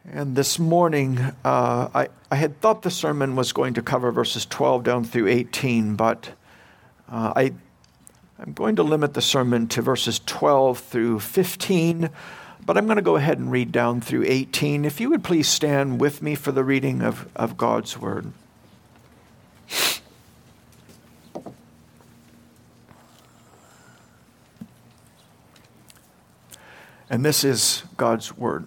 And this morning, I had thought the sermon was going to cover verses 12 down through 18, but I'm going to limit the sermon to verses 12 through 15, but I'm going to go ahead and read down through 18. If you would please stand with me for the reading of God's Word. And this is God's Word.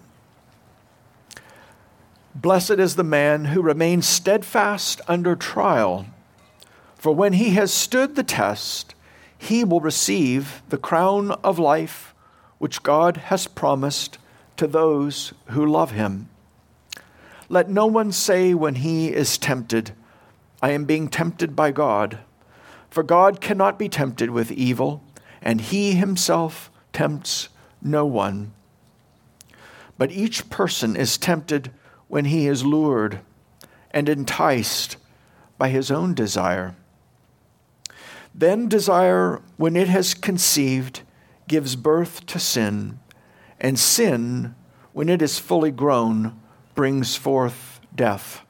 Blessed is the man who remains steadfast under trial, for when he has stood the test, he will receive the crown of life which God has promised to those who love him. Let no one say when he is tempted, I am being tempted by God. For God cannot be tempted with evil, and he himself tempts no one. But each person is tempted when he is lured and enticed by his own desire. Then desire, when it has conceived, gives birth to sin, and sin, when it is fully grown, brings forth death.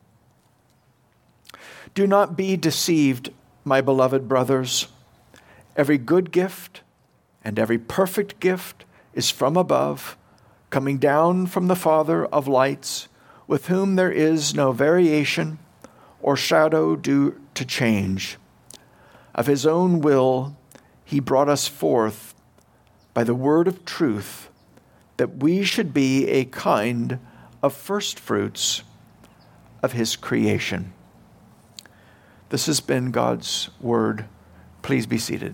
Do not be deceived, my beloved brothers. Every good gift and every perfect gift is from above, coming down from the Father of lights, with whom there is no variation or shadow due to change. Of his own will he brought us forth by the word of truth, that we should be a kind of firstfruits of his creation. This has been God's word. Please be seated.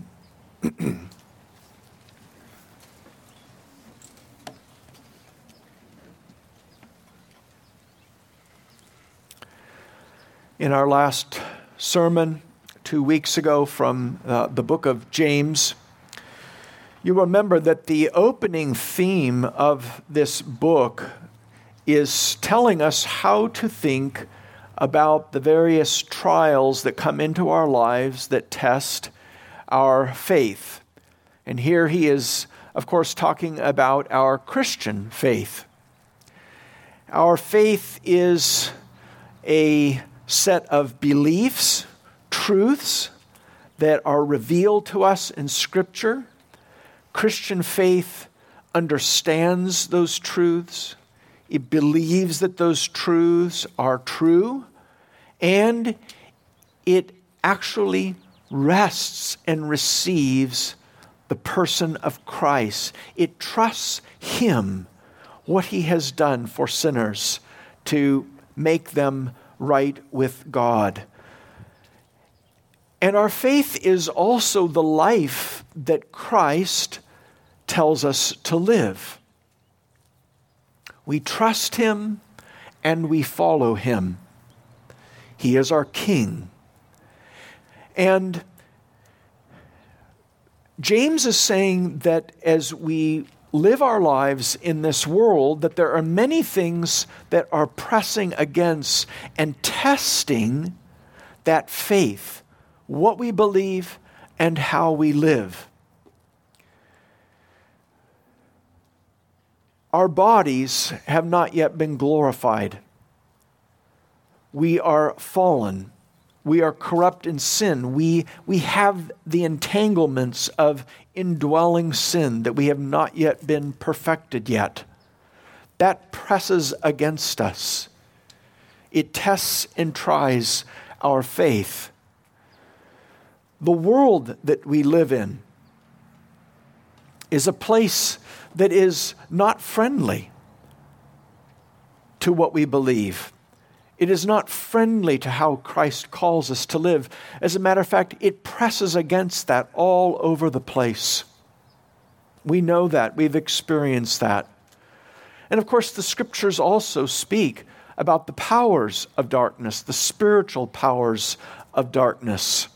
In our last sermon 2 weeks ago from the book of James, you remember that the opening theme of this book is telling us how to think about the various trials that come into our lives that test our faith. And here he is, of course, talking about our Christian faith. Our faith is a set of beliefs, truths that are revealed to us in Scripture. Christian faith understands those truths. It believes that those truths are true, and it actually rests and receives the person of Christ. It trusts him, what he has done for sinners to make them right with God. And our faith is also the life that Christ tells us to live. We trust him and we follow him. He is our King. And James is saying that as we live our lives in this world, that there are many things that are pressing against and testing that faith, what we believe and how we live. Our bodies have not yet been glorified. We are fallen. We are corrupt in sin. We have the entanglements of indwelling sin that we have not yet been perfected yet. That presses against us. It tests and tries our faith. The world that we live in is a place that is not friendly to what we believe. It is not friendly to how Christ calls us to live. As a matter of fact, it presses against that all over the place. We know that. We've experienced that. And of course, the Scriptures also speak about the powers of darkness, the spiritual powers of darkness.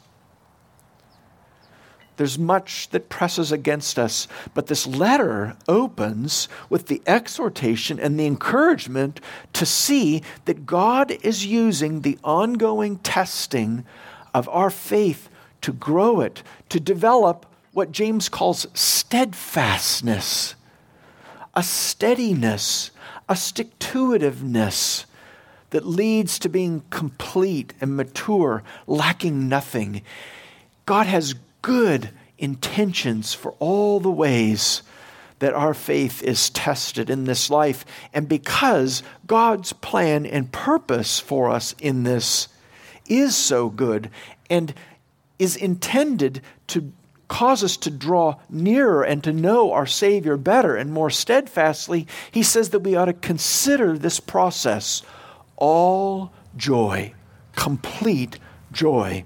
There's much that presses against us, but this letter opens with the exhortation and the encouragement to see that God is using the ongoing testing of our faith to grow it, to develop what James calls steadfastness, a steadiness, a stick-to-itiveness that leads to being complete and mature, lacking nothing. God has good intentions for all the ways that our faith is tested in this life. And because God's plan and purpose for us in this is so good and is intended to cause us to draw nearer and to know our Savior better and more steadfastly, he says that we ought to consider this process all joy, complete joy.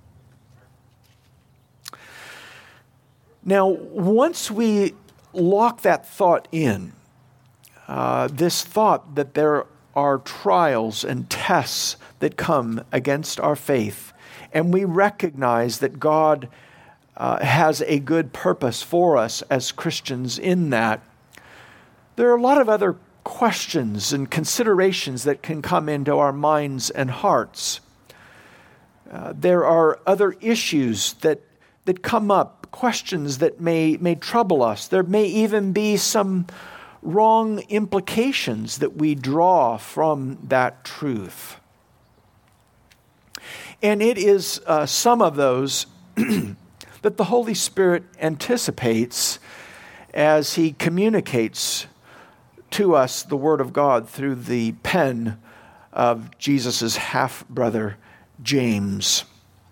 Now, once we lock that thought in, this thought that there are trials and tests that come against our faith, and we recognize that God has a good purpose for us as Christians in that, there are a lot of other questions and considerations that can come into our minds and hearts. There are other issues that come up, questions that may trouble us. There may even be some wrong implications that we draw from that truth. And it is some of those that the Holy Spirit anticipates as he communicates to us the Word of God through the pen of Jesus' half-brother, James.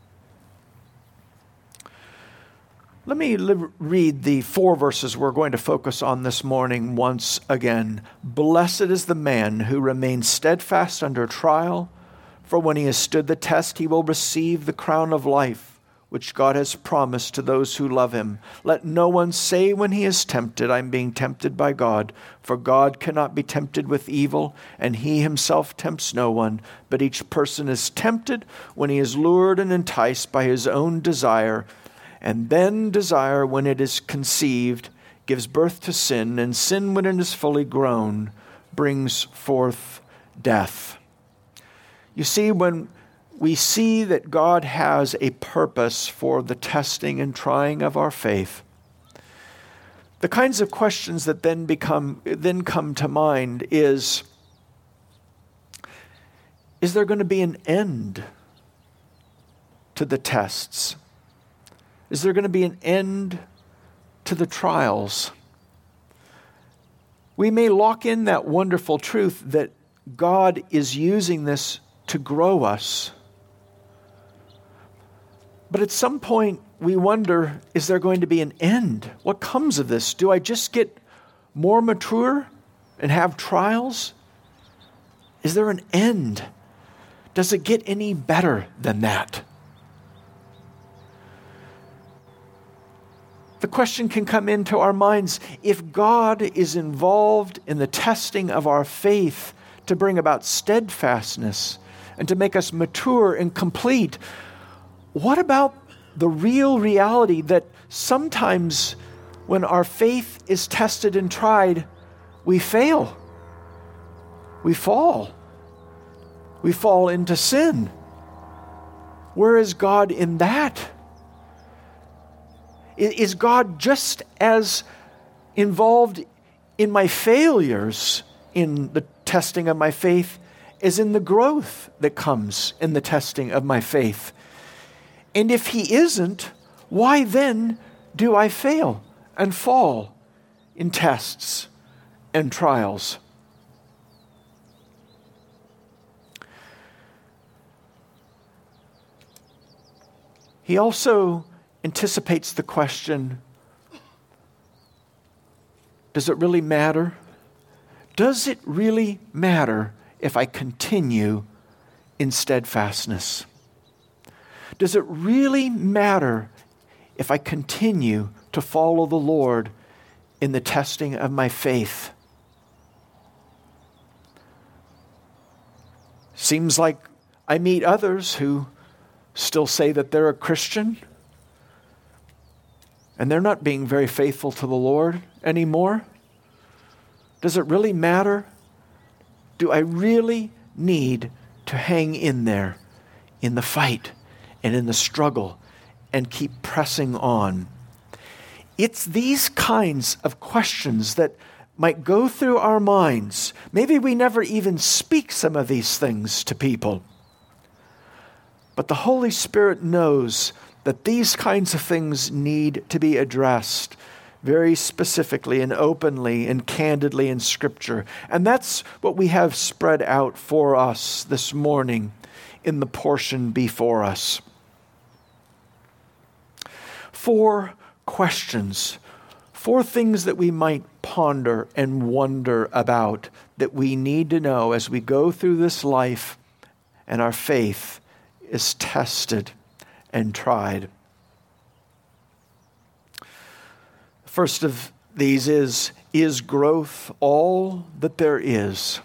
Let me read the 4 verses we're going to focus on this morning once again. Blessed is the man who remains steadfast under trial, for when he has stood the test, he will receive the crown of life, which God has promised to those who love him. Let no one say when he is tempted, I am being tempted by God, for God cannot be tempted with evil, and he himself tempts no one. But each person is tempted when he is lured and enticed by his own desire. And then desire, when it is conceived, gives birth to sin, and sin, when it is fully grown, brings forth death. You see, when we see that God has a purpose for the testing and trying of our faith, the kinds of questions that then come to mind is there going to be an end to the tests? Is there going to be an end to the trials? We may lock in that wonderful truth that God is using this to grow us. But at some point, we wonder, is there going to be an end? What comes of this? Do I just get more mature and have trials? Is there an end? Does it get any better than that? The question can come into our minds, if God is involved in the testing of our faith to bring about steadfastness and to make us mature and complete, what about the real reality that sometimes when our faith is tested and tried, we fail, we fall into sin? Where is God in that? Is God just as involved in my failures in the testing of my faith as in the growth that comes in the testing of my faith? And if he isn't, why then do I fail and fall in tests and trials? He also anticipates the question, does it really matter? Does it really matter if I continue in steadfastness? Does it really matter if I continue to follow the Lord in the testing of my faith? Seems like I meet others who still say that they're a Christian, and they're not being very faithful to the Lord anymore. Does it really matter? Do I really need to hang in there in the fight and in the struggle and keep pressing on? It's these kinds of questions that might go through our minds. Maybe we never even speak some of these things to people. But the Holy Spirit knows that these kinds of things need to be addressed very specifically and openly and candidly in Scripture. And that's what we have spread out for us this morning in the portion before us. 4 questions, 4 things that we might ponder and wonder about that we need to know as we go through this life and our faith is tested and tried. First of these is growth all that there is?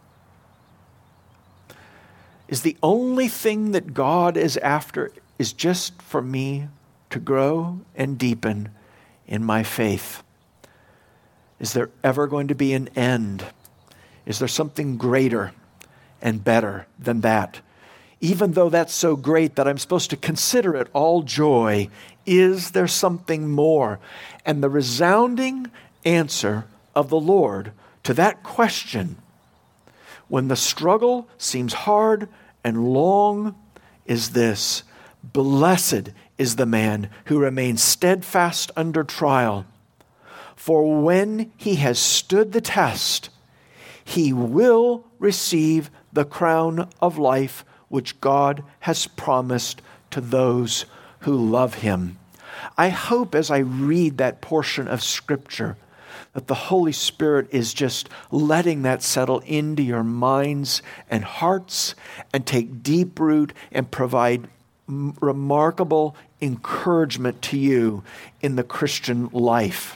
Is the only thing that God is after is just for me to grow and deepen in my faith? Is there ever going to be an end? Is there something greater and better than that? Even though that's so great that I'm supposed to consider it all joy, is there something more? And the resounding answer of the Lord to that question, when the struggle seems hard and long, is this: blessed is the man who remains steadfast under trial. For when he has stood the test, he will receive the crown of life which God has promised to those who love him. I hope as I read that portion of Scripture that the Holy Spirit is just letting that settle into your minds and hearts and take deep root and provide remarkable encouragement to you in the Christian life.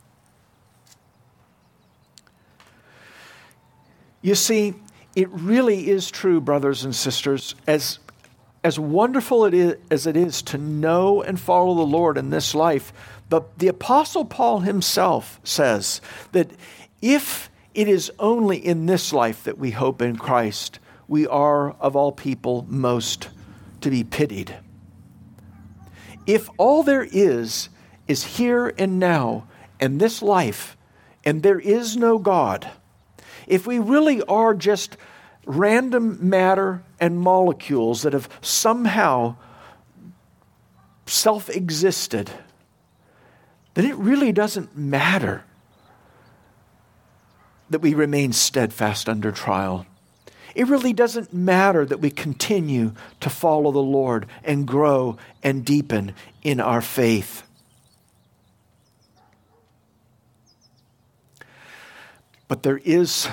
You see, it really is true, brothers and sisters, as wonderful as it is to know and follow the Lord in this life, the Apostle Paul himself says that if it is only in this life that we hope in Christ, we are, of all people, most to be pitied. If all there is here and now and this life, and there is no God, if we really are just random matter and molecules that have somehow self-existed, then it really doesn't matter that we remain steadfast under trial. It really doesn't matter that we continue to follow the Lord and grow and deepen in our faith. But there is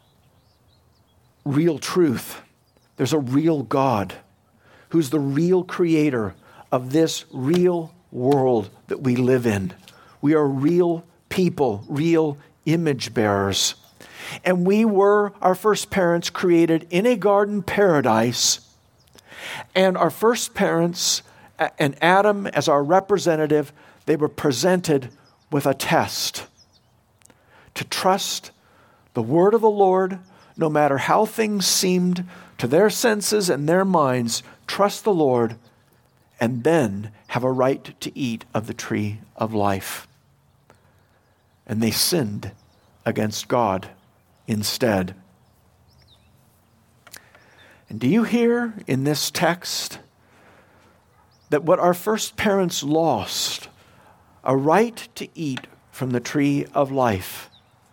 real truth. There's a real God who's the real creator of this real world that we live in. We are real people, real image bearers. And we were, our first parents, created in a garden paradise. And our first parents, and Adam as our representative, they were presented with a test to trust the word of the Lord, no matter how things seemed to their senses and their minds, trust the Lord, and then have a right to eat of the tree of life. And they sinned against God instead. And do you hear in this text that what our first parents lost, a right to eat from the tree of life,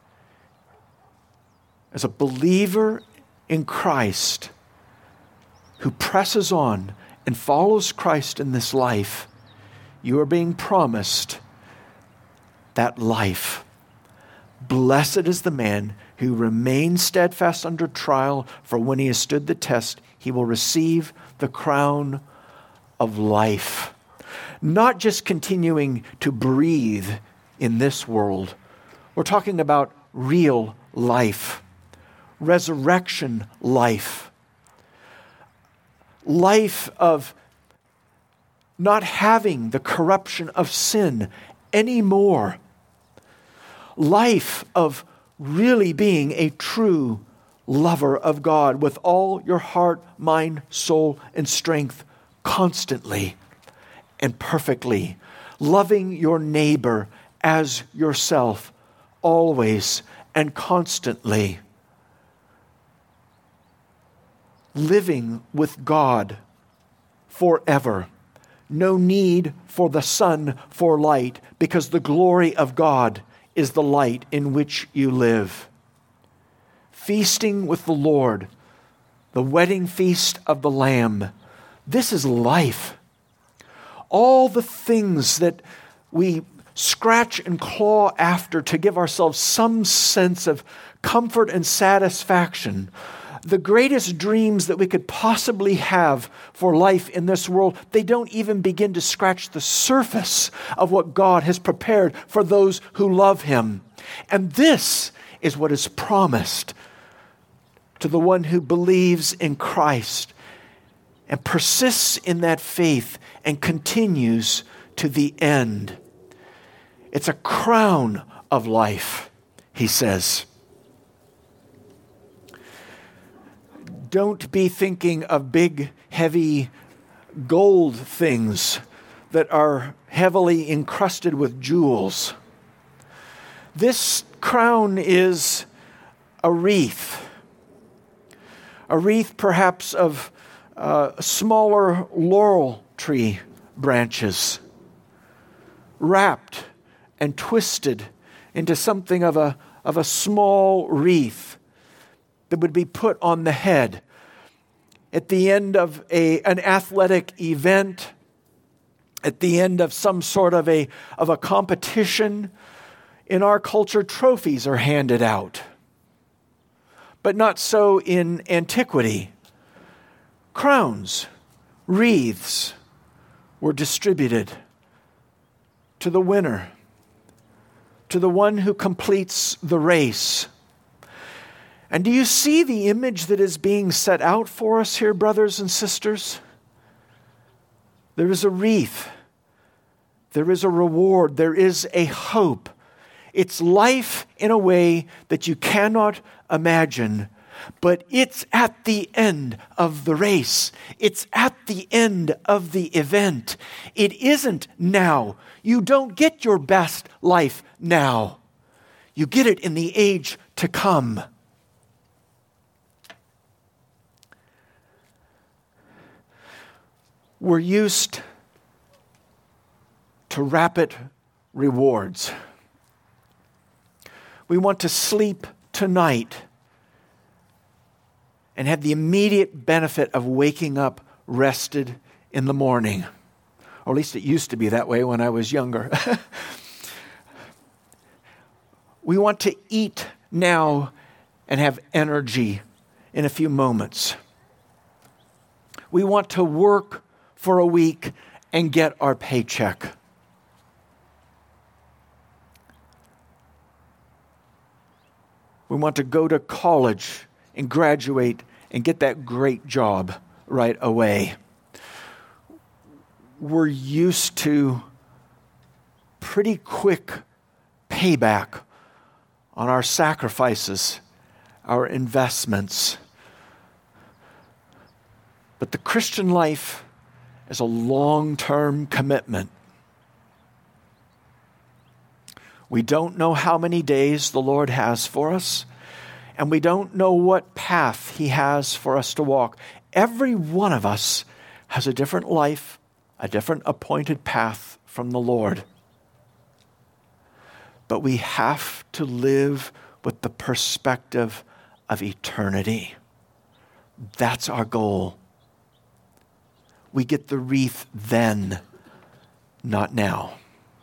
as a believer in Christ who presses on and follows Christ in this life, you are being promised that life. Blessed is the man who remains steadfast under trial, for when he has stood the test, he will receive the crown of life. Not just continuing to breathe in this world. We're talking about real life. Resurrection life. Life of not having the corruption of sin anymore. Life of really being a true lover of God with all your heart, mind, soul, and strength constantly and perfectly. Loving your neighbor as yourself always and constantly. Living with God forever. No need for the sun for light, because the glory of God is the light in which you live. Feasting with the Lord, the wedding feast of the Lamb. This is life. All the things that we scratch and claw after to give ourselves some sense of comfort and satisfaction, the greatest dreams that we could possibly have for life in this world, they don't even begin to scratch the surface of what God has prepared for those who love Him. And this is what is promised to the one who believes in Christ and persists in that faith and continues to the end. It's a crown of life, he says. Don't be thinking of big, heavy gold things that are heavily encrusted with jewels. This crown is a wreath perhaps of smaller laurel tree branches, wrapped and twisted into something of a small wreath that would be put on the head at the end of an athletic event, at the end of some sort of a competition. In our culture, trophies are handed out, but not so in antiquity. Crowns, wreaths were distributed to the winner, to the one who completes the race. And do you see the image that is being set out for us here, brothers and sisters? There is a wreath. There is a reward. There is a hope. It's life in a way that you cannot imagine, but it's at the end of the race. It's at the end of the event. It isn't now. You don't get your best life now. You get it in the age to come. We're used to rapid rewards. We want to sleep tonight and have the immediate benefit of waking up rested in the morning. Or at least it used to be that way when I was younger. We want to eat now and have energy in a few moments. We want to work for a week and get our paycheck. We want to go to college and graduate and get that great job right away. We're used to pretty quick payback on our sacrifices, our investments. But the Christian life is a long-term commitment. We don't know how many days the Lord has for us, and we don't know what path He has for us to walk. Every one of us has a different life, a different appointed path from the Lord. But we have to live with the perspective of eternity. That's our goal. We get the wreath then, not now.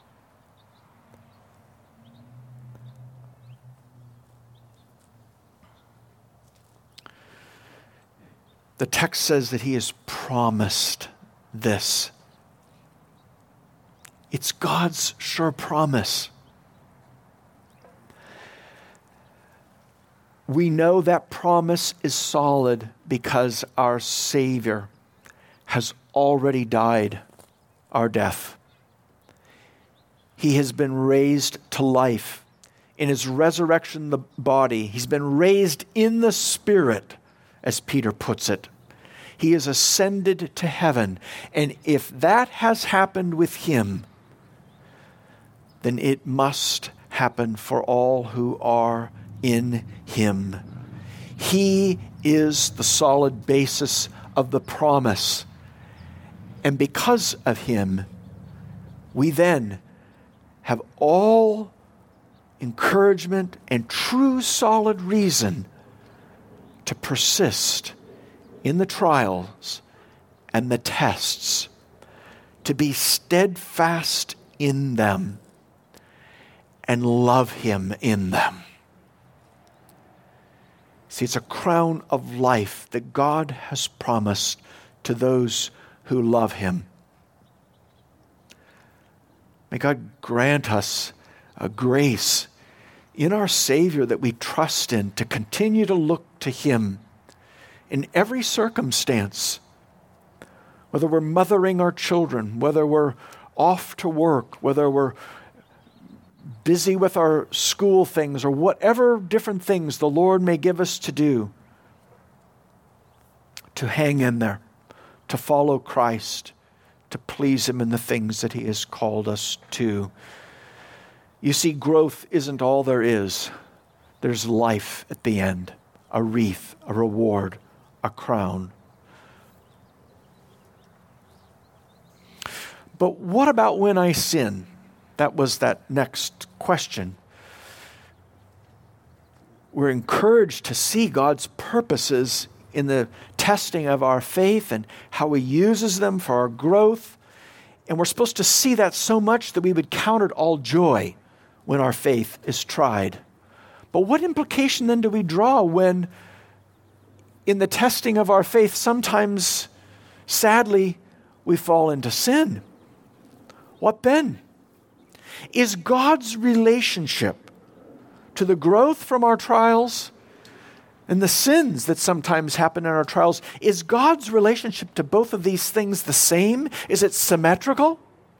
The text says that He has promised this. It's God's sure promise. We know that promise is solid because our Savior has already died our death. He has been raised to life. In His resurrection, the body, He's been raised in the Spirit, as Peter puts it. He is ascended to heaven. And if that has happened with Him, then it must happen for all who are in Him. He is the solid basis of the promise. And because of Him, we then have all encouragement and true solid reason to persist in the trials and the tests, to be steadfast in them and love Him in them. See, it's a crown of life that God has promised to those who love Him. May God grant us a grace in our Savior that we trust in, to continue to look to Him in every circumstance, whether we're mothering our children, whether we're off to work, whether we're busy with our school things, or whatever different things the Lord may give us to do, to hang in there, to follow Christ, to please Him in the things that He has called us to. You see, growth isn't all there is. There's life at the end, a wreath, a reward, a crown. But what about when I sin? That was that next question. We're encouraged to see God's purposes in the testing of our faith and how He uses them for our growth. And we're supposed to see that so much that we would count it all joy when our faith is tried. But what implication then do we draw when in the testing of our faith, sometimes, sadly, we fall into sin? What then? Is God's relationship to the growth from our trials and the sins that sometimes happen in our trials, is God's relationship to both of these things the same? Is it symmetrical?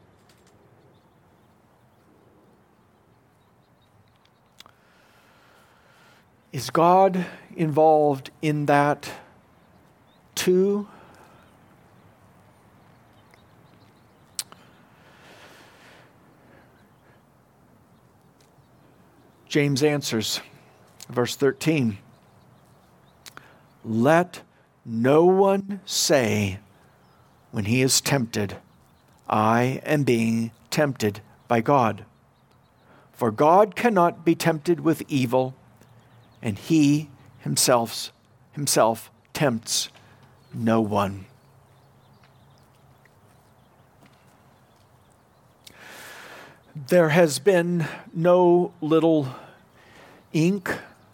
Is God involved in that too? James answers, verse 13, "Let no one say when he is tempted, 'I am being tempted by God.' For God cannot be tempted with evil, and He himself tempts no one." There has been no little ink,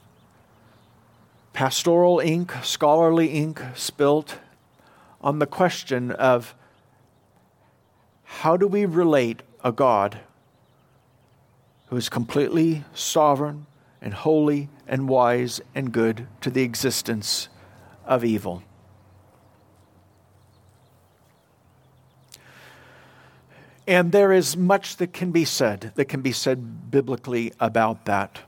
pastoral ink, scholarly ink spilt on the question of how do we relate a God who is completely sovereign and holy and wise and good to the existence of evil. And there is much that can be said biblically about that.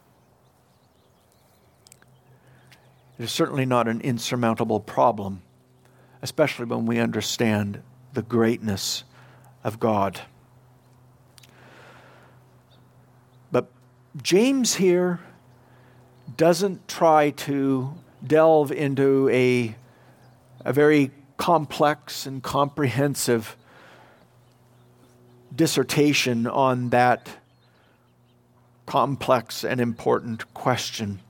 It is certainly not an insurmountable problem, especially when we understand the greatness of God. But James here doesn't try to delve into a very complex and comprehensive dissertation on that complex and important question.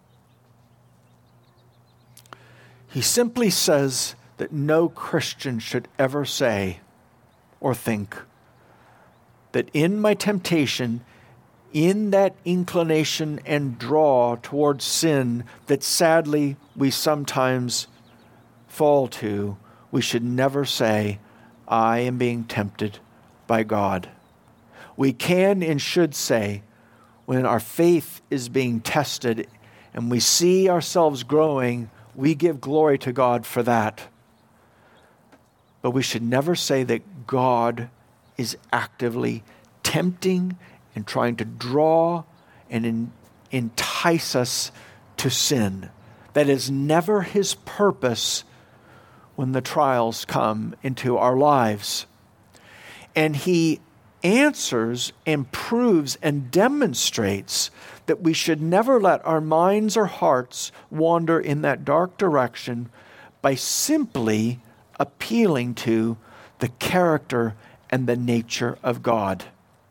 He simply says that no Christian should ever say or think that in my temptation, in that inclination and draw towards sin that sadly we sometimes fall to, we should never say, I am being tempted by God. We can and should say, when our faith is being tested and we see ourselves growing, we give glory to God for that. But we should never say that God is actively tempting and trying to draw and entice us to sin. That is never His purpose when the trials come into our lives. And He answers and proves and demonstrates that we should never let our minds or hearts wander in that dark direction by simply appealing to the character and the nature of God.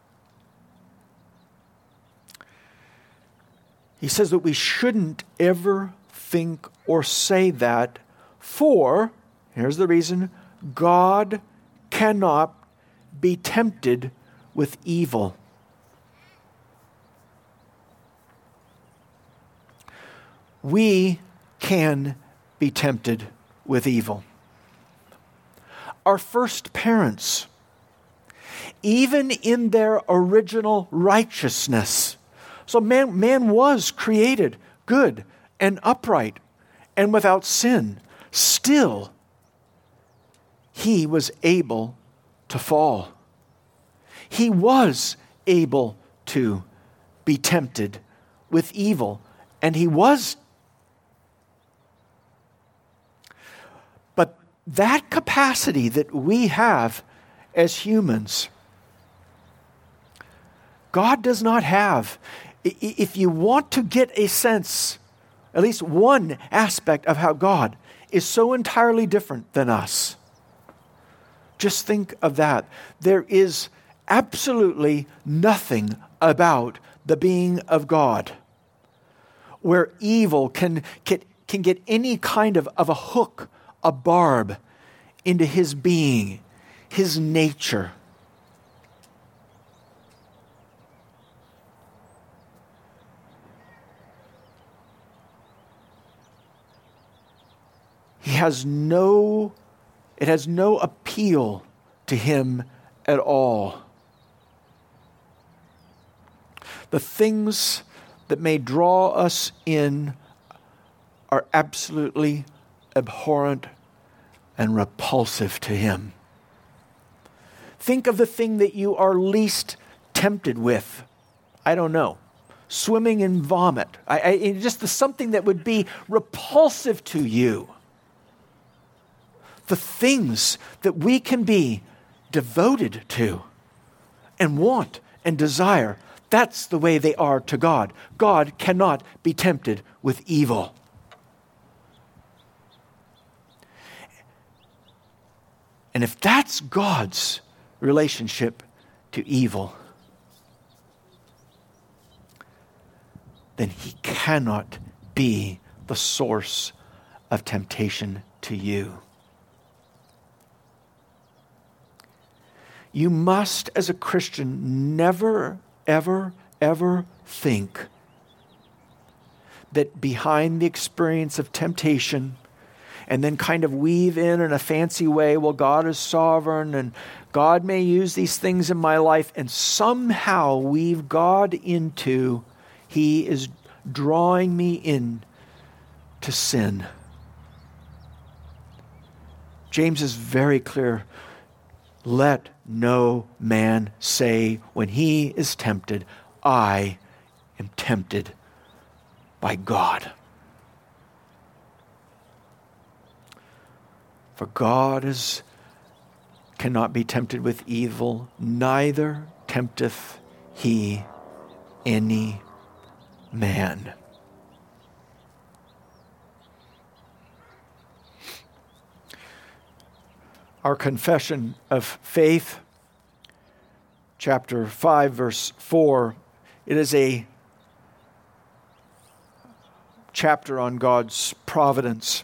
He says that we shouldn't ever think or say that, for, here's the reason, God cannot be tempted with evil. We can be tempted with evil. Our first parents, even in their original righteousness, so man was created good and upright and without sin, still he was able to fall. He was able to be tempted with evil, and he was. But that capacity that we have as humans, God does not have. If you want to get a sense, at least one aspect of how God is so entirely different than us, just think of that. There is absolutely nothing about the being of God where evil can get any kind of a hook, a barb into his being, his nature. It has no appeal to him at all. The things that may draw us in are absolutely abhorrent and repulsive to him. Think of the thing that you are least tempted with. I don't know. Swimming in vomit. Just something that would be repulsive to you. The things that we can be devoted to and want and desire, that's the way they are to God. God cannot be tempted with evil. And if that's God's relationship to evil, then he cannot be the source of temptation to you. You must, as a Christian, never, ever, ever think that behind the experience of temptation and then kind of weave in a fancy way, well, God is sovereign and God may use these things in my life, and somehow weave God into, he is drawing me in to sin. James is very clear. Let no man say when he is tempted, I am tempted by God. For God cannot be tempted with evil, neither tempteth he any man. Our confession of faith, chapter 5, verse 4, it is a chapter on God's providence.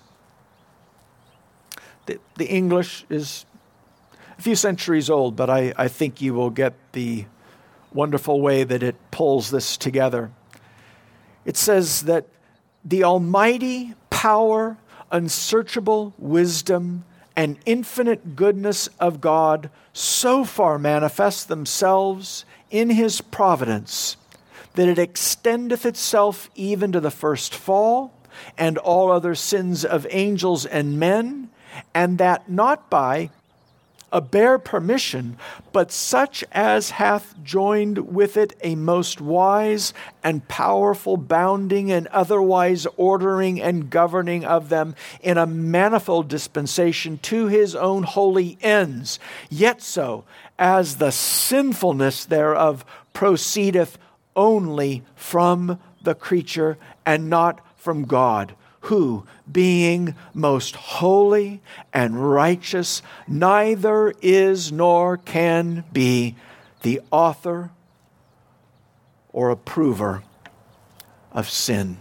The English is a few centuries old, but I think you will get the wonderful way that it pulls this together. It says that the almighty power, unsearchable wisdom, and infinite goodness of God so far manifest themselves in his providence that it extendeth itself even to the first fall and all other sins of angels and men, and that not by a bare permission, but such as hath joined with it a most wise and powerful bounding and otherwise ordering and governing of them in a manifold dispensation to his own holy ends. Yet so, as the sinfulness thereof proceedeth only from the creature and not from God, who, being most holy and righteous, neither is nor can be the author or approver of sin.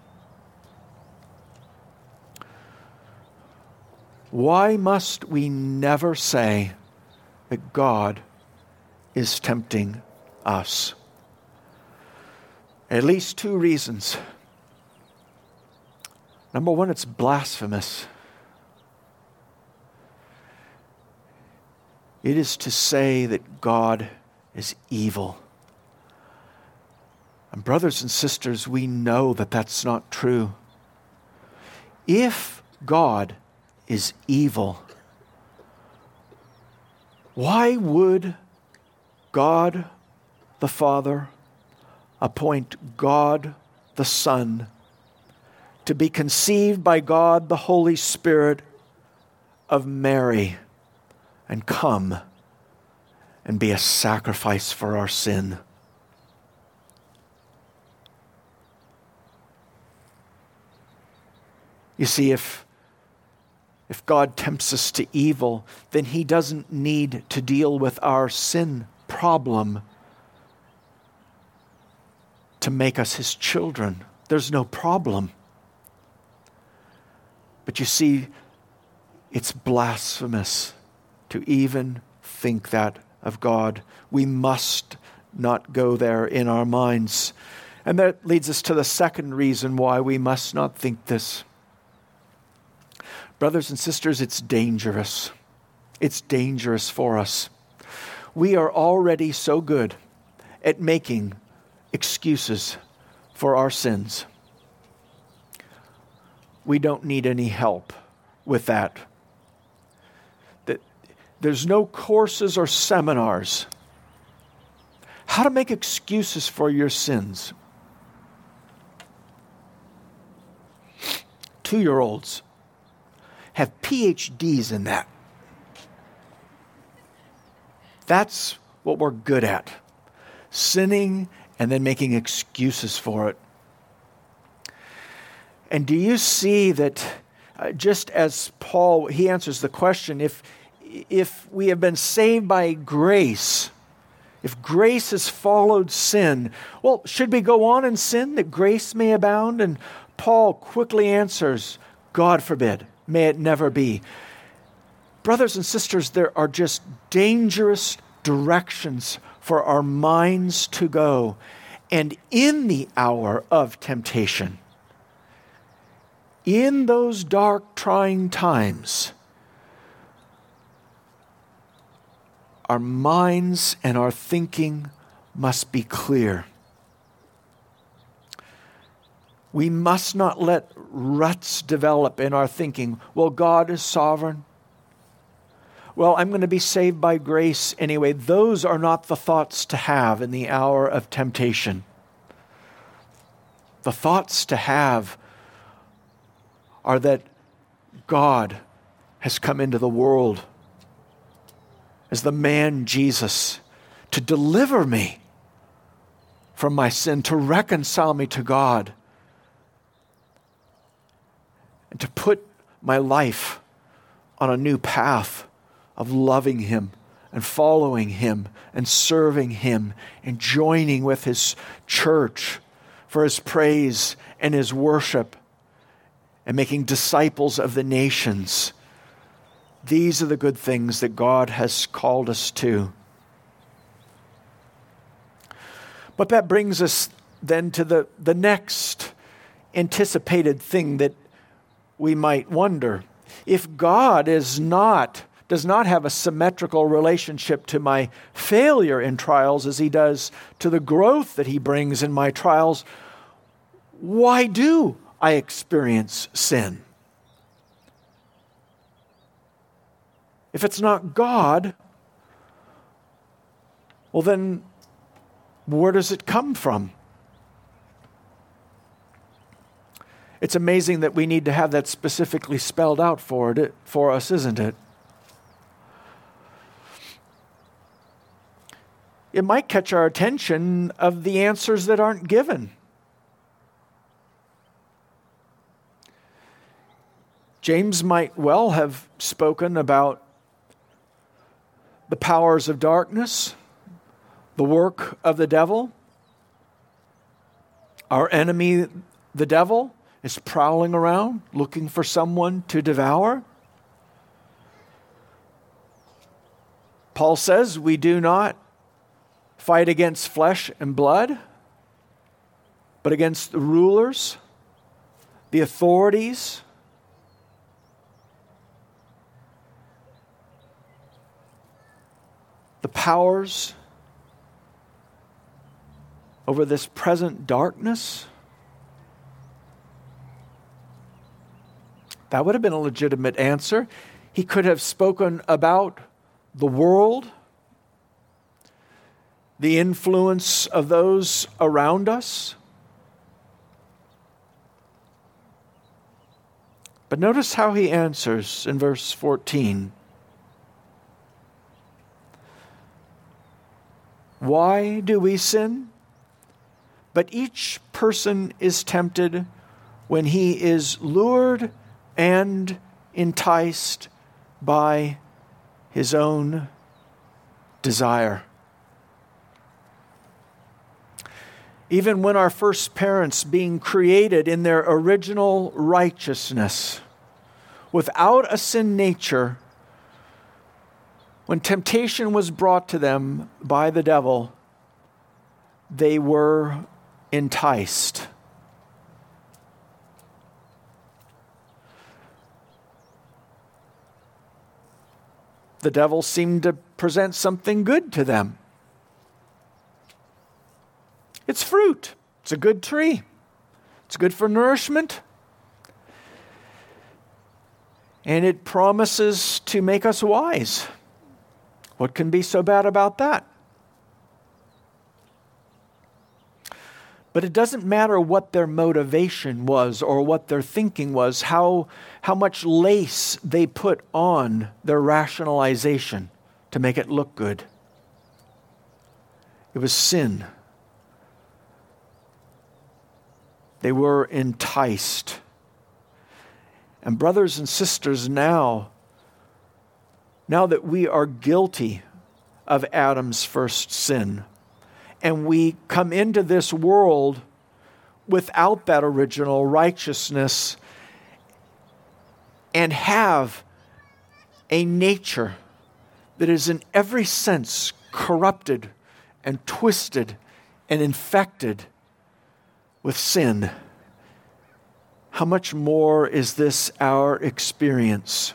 Why must we never say that God is tempting us? At least two reasons. Number one, it's blasphemous. It is to say that God is evil. And brothers and sisters, we know that that's not true. If God is evil, why would God the Father appoint God the Son to be conceived by God the Holy Spirit of Mary and come and be a sacrifice for our sin? You see, if God tempts us to evil, then he doesn't need to deal with our sin problem to make us his children. There's no problem. But you see, it's blasphemous to even think that of God. We must not go there in our minds. And that leads us to the second reason why we must not think this. Brothers and sisters, it's dangerous. It's dangerous for us. We are already so good at making excuses for our sins. We don't need any help with that. There's no courses or seminars. How to make excuses for your sins. 2-year-olds have PhDs in that. That's what we're good at. Sinning and then making excuses for it. And do you see that just as Paul, he answers the question, if we have been saved by grace, if grace has followed sin, well, should we go on in sin that grace may abound? And Paul quickly answers, God forbid, may it never be. Brothers and sisters, there are just dangerous directions for our minds to go. And in the hour of temptation, in those dark, trying times, our minds and our thinking must be clear. We must not let ruts develop in our thinking. Well, God is sovereign. Well, I'm going to be saved by grace anyway. Those are not the thoughts to have in the hour of temptation. The thoughts to have are that God has come into the world as the man Jesus to deliver me from my sin, to reconcile me to God, and to put my life on a new path of loving him and following him and serving him and joining with his church for his praise and his worship and making disciples of the nations. These are the good things that God has called us to. But that brings us then to the next anticipated thing that we might wonder. If God does not have a symmetrical relationship to my failure in trials as he does to the growth that he brings in my trials, why do I experience sin? If it's not God, well then, where does it come from? It's amazing that we need to have that specifically spelled out for us, isn't it? It might catch our attention of the answers that aren't given. James might well have spoken about the powers of darkness, the work of the devil. Our enemy, the devil, is prowling around looking for someone to devour. Paul says we do not fight against flesh and blood, but against the rulers, the authorities, the powers over this present darkness. That would have been a legitimate answer. He could have spoken about the world, the influence of those around us. But notice how he answers in verse 14. Why do we sin? But each person is tempted when he is lured and enticed by his own desire. Even when our first parents, being created in their original righteousness, without a sin nature, when temptation was brought to them by the devil, they were enticed. The devil seemed to present something good to them. It's fruit. It's a good tree. It's good for nourishment. And it promises to make us wise. What can be so bad about that? But it doesn't matter what their motivation was or what their thinking was, how much lace they put on their rationalization to make it look good. It was sin. They were enticed. And brothers and sisters, now that we are guilty of Adam's first sin, and we come into this world without that original righteousness and have a nature that is in every sense corrupted and twisted and infected with sin, how much more is this our experience?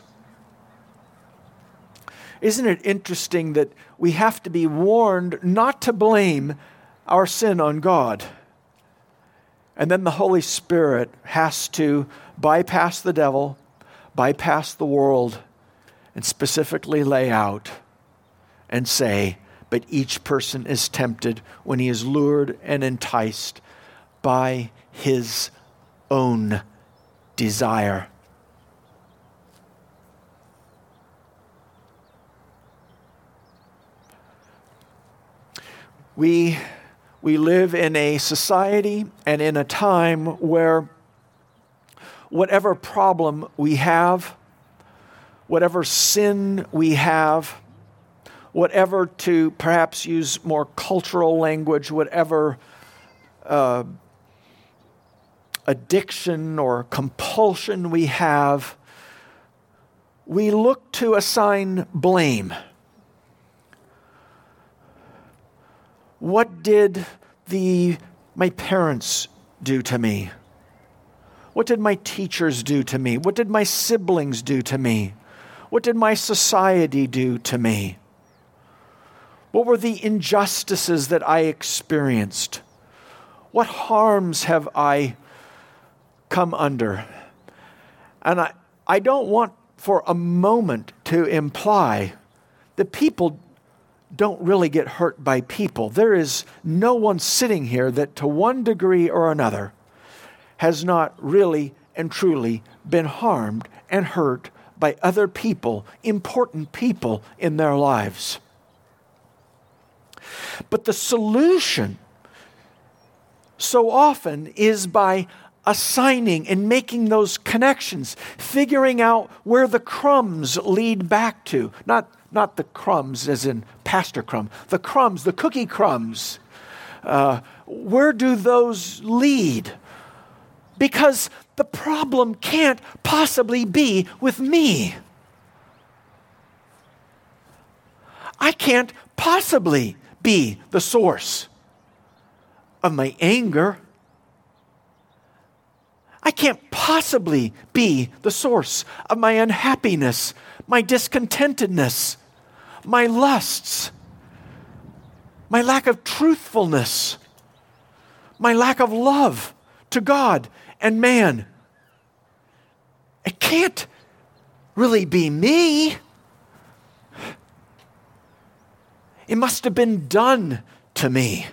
Isn't it interesting that we have to be warned not to blame our sin on God? And then the Holy Spirit has to bypass the devil, bypass the world, and specifically lay out and say, but each person is tempted when he is lured and enticed by his own desire. We live in a society and in a time where whatever problem we have, whatever sin we have, whatever, to perhaps use more cultural language, whatever addiction or compulsion we have, we look to assign blame. What did my parents do to me? What did my teachers do to me? What did my siblings do to me? What did my society do to me? What were the injustices that I experienced? What harms have I come under? And I don't want for a moment to imply that people don't really get hurt by people. There is no one sitting here that to one degree or another has not really and truly been harmed and hurt by other people, important people in their lives. But the solution so often is by assigning and making those connections, figuring out where the crumbs lead back to. Not the crumbs as in Pastor Crumb, the crumbs, the cookie crumbs. Where do those lead? Because the problem can't possibly be with me. I can't possibly be the source of my anger. I can't possibly be the source of my unhappiness, my discontentedness, my lusts, my lack of truthfulness, my lack of love to God and man. It can't really be me. It must have been done to me.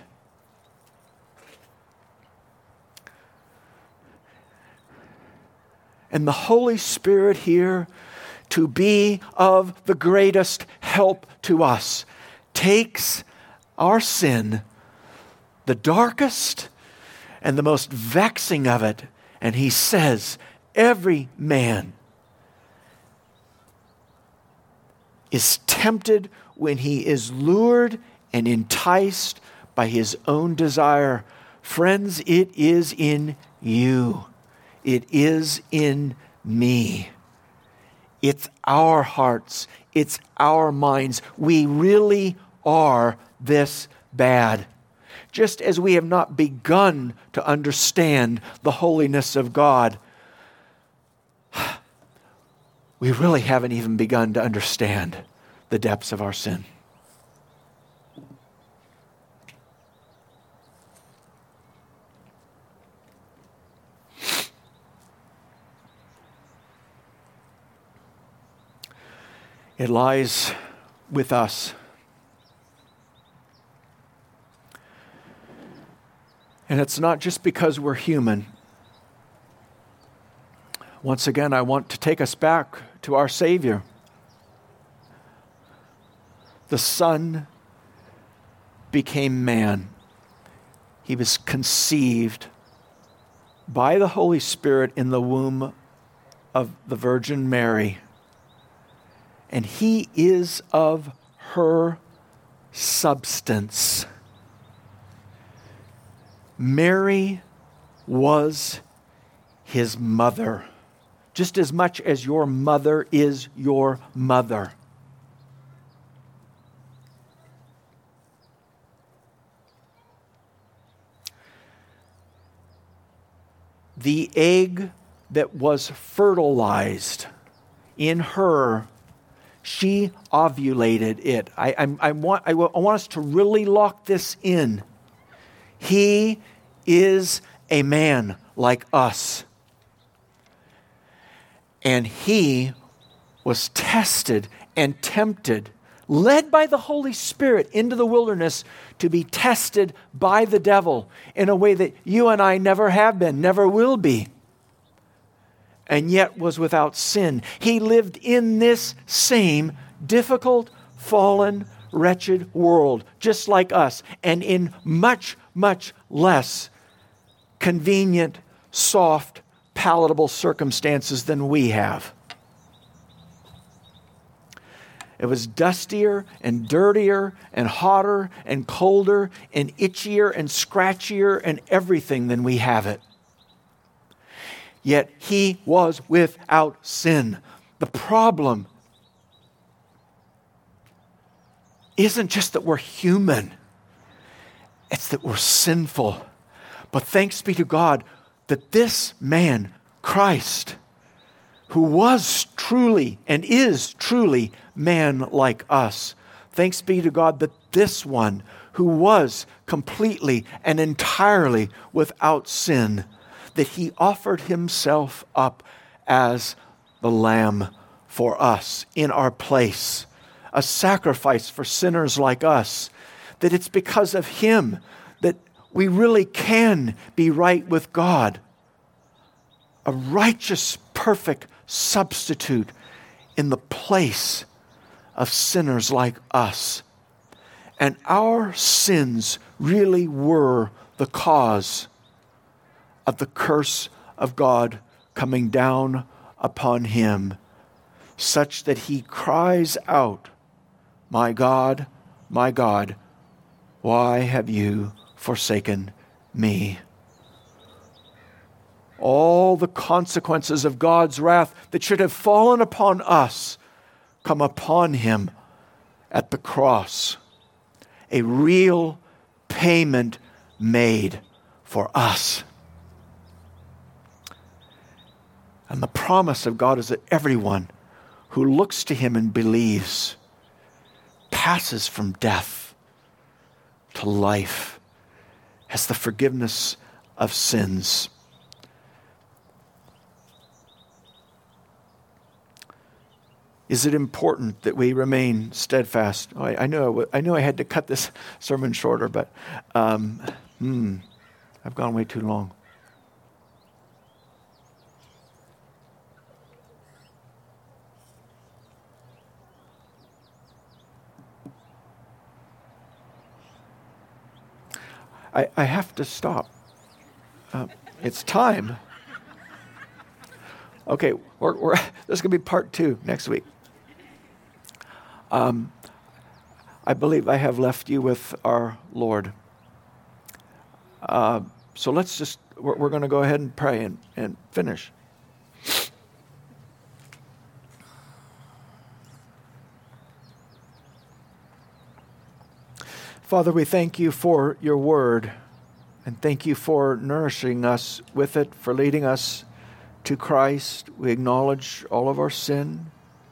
And the Holy Spirit here, to be of the greatest help to us, takes our sin, the darkest and the most vexing of it, and he says, every man is tempted when he is lured and enticed by his own desire. Friends, it is in you. It is in me. It's our hearts. It's our minds. We really are this bad. Just as we have not begun to understand the holiness of God, we really haven't even begun to understand the depths of our sin. It lies with us. And it's not just because we're human. Once again, I want to take us back to our Savior. The Son became man. He was conceived by the Holy Spirit in the womb of the Virgin Mary. And he is of her substance. Mary was his mother, just as much as your mother is your mother. The egg that was fertilized in her, she ovulated it. I want us to really lock this in. He is a man like us. And he was tested and tempted, led by the Holy Spirit into the wilderness to be tested by the devil in a way that you and I never have been, never will be. And yet was without sin. He lived in this same difficult, fallen, wretched world, just like us, and in much, much less convenient, soft, palatable circumstances than we have. It was dustier and dirtier and hotter and colder and itchier and scratchier and everything than we have it. Yet he was without sin. The problem isn't just that we're human. It's that we're sinful. But thanks be to God that this man, Christ, who was truly and is truly man like us, thanks be to God that this one who was completely and entirely without sin, that he offered himself up as the lamb for us in our place, a sacrifice for sinners like us, that it's because of him that we really can be right with God. A righteous, perfect substitute in the place of sinners like us. And our sins really were the cause of the curse of God coming down upon him, such that he cries out, my God, why have you forsaken me?" All the consequences of God's wrath that should have fallen upon us come upon him at the cross. A real payment made for us. And the promise of God is that everyone who looks to him and believes passes from death to life, has the forgiveness of sins. Is it important that we remain steadfast? I know I had to cut this sermon shorter, but I've gone way too long. I have to stop. It's time. Okay, this is going to be part 2 next week. I believe I have left you with our Lord. So we're going to go ahead and pray and finish. Father, we thank you for your word, and thank you for nourishing us with it, for leading us to Christ. We acknowledge all of our sin.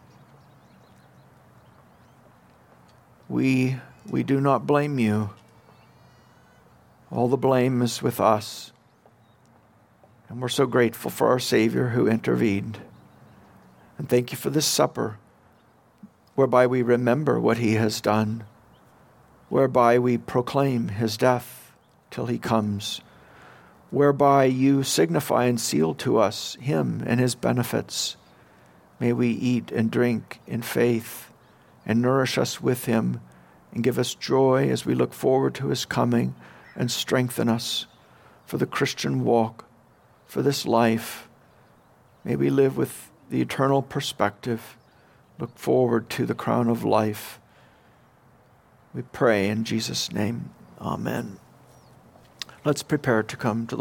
We do not blame you. All the blame is with us. And we're so grateful for our Savior who intervened. And thank you for this supper, whereby we remember what he has done, whereby we proclaim his death till he comes, whereby you signify and seal to us him and his benefits. May we eat and drink in faith and nourish us with him and give us joy as we look forward to his coming, and strengthen us for the Christian walk, for this life. May we live with the eternal perspective, look forward to the crown of life. We pray in Jesus' name. Amen. Let's prepare to come to the